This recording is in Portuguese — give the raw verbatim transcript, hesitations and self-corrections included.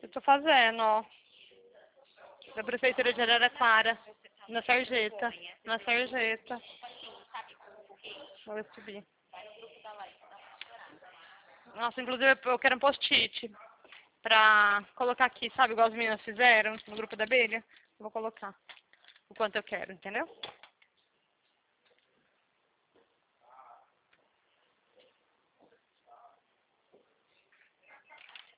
Eu tô fazendo, ó. Da Prefeitura de Araraquara. Na sarjeta. Na sarjeta. Vou subir. Nossa, inclusive eu quero um post-it pra colocar aqui, sabe? Igual as meninas fizeram no grupo da abelha. Vou colocar o quanto eu quero, entendeu?